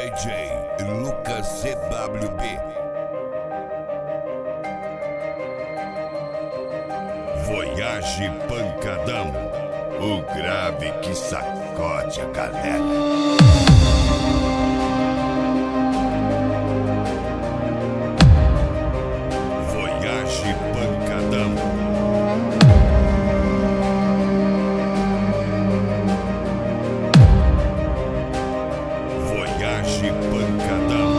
DJ Lucas CWB. Voyage Pancadão, o grave que sacode a galera. Voyage Pancadão. Voyage Pancadão.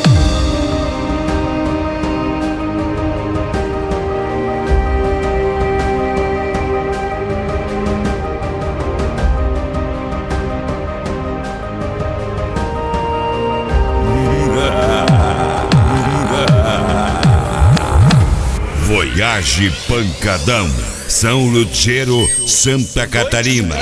Voyage Pancadão, São Lutero, Santa Catarina.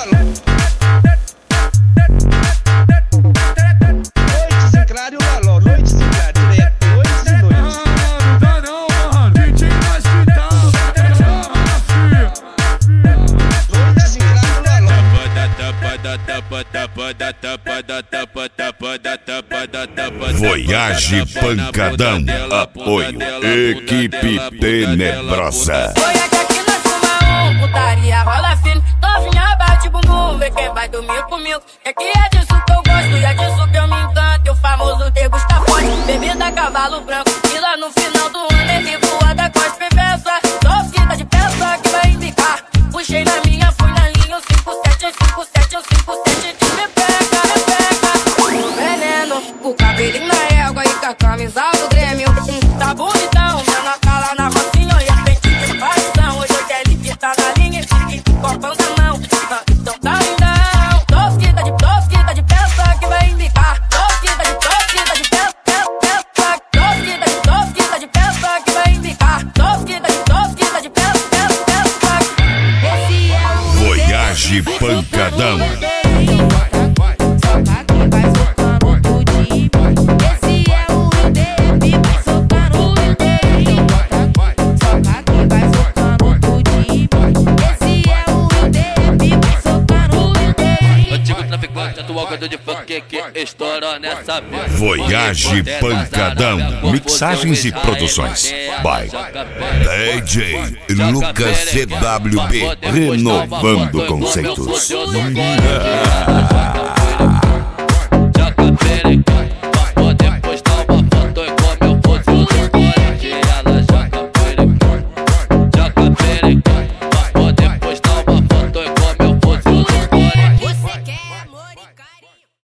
Voyage Pancadão, apoio Equipe Tenebrosa. Foi aqui nós fuma putaria rola fino. Novinha bate bumbum, vê quem vai dormir comigo. É que é disso que eu gosto e é disso que eu me encanto. E o famoso degusta forte, bebida cavalo branco. E lá no final do ano ele voa da costa e peça. Torcida de peça que vai embicar. Puxei na minha, fui na linha, 57, 57 de me pega. O veneno, o cabelinho na égua e com a camisa do Grêmio. Tá bonitão, menor cala na rocinha e a frente de paixão. Hoje eu quero que tá na linha e copão na mão. Então tá lindão, tosquita de peça que vai indicar. Tosquita de peça, tosquita de peça que vai indicar. Tosquita de peça. Esse é o Voyage Pancadão. De funk que estoura nessa vez. Voyage Pancadão, mixagens e produções by DJ Lucas CWB, renovando conceitos.